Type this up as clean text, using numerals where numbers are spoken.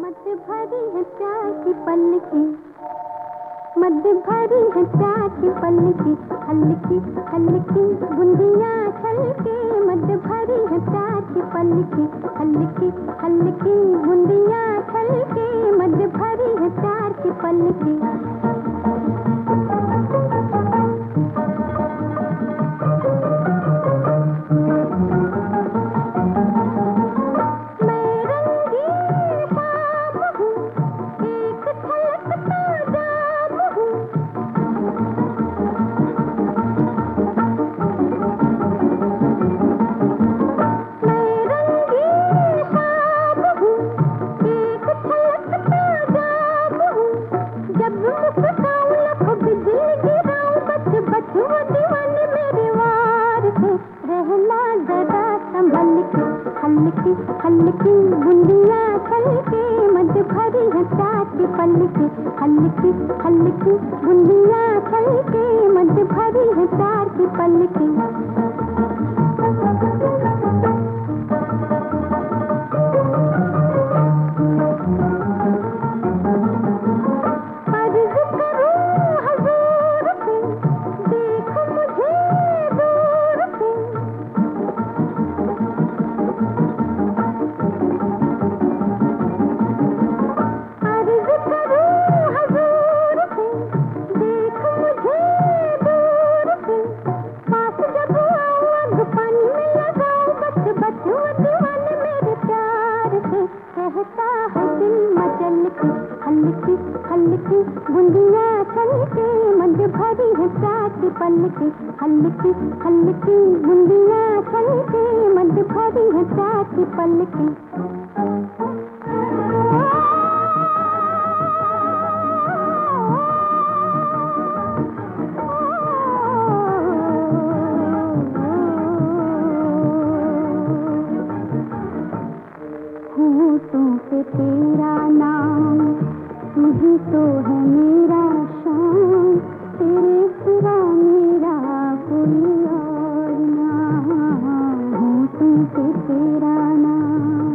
मद भरी है प्यार की पलकी, मद भरी है प्यार की पलकी, हल्की हल्की बूंदियां छलके। मद भरी है प्यार की पलकी, हल्की हल्की बूंदियां छलके। मद भरी है प्यार की पलकी। हल्की हल्की बूंदियां छलके। मद भरी है प्यार की पलकी, हल्की हल्की बूंदियां छलके। मद भरी है प्यार की पलकी। हल्की हल्की बूंदियां छलके। मद भरी है प्यार की पलकी, हल्की हल्की बूंदियां छलके। मद भरी है प्यार की पलकी। होठों पे तेरा नाम, तू ही तो है मेरा शान। तेरे सिवा मेरा कोई और ना। होठों पे तेरा नाम।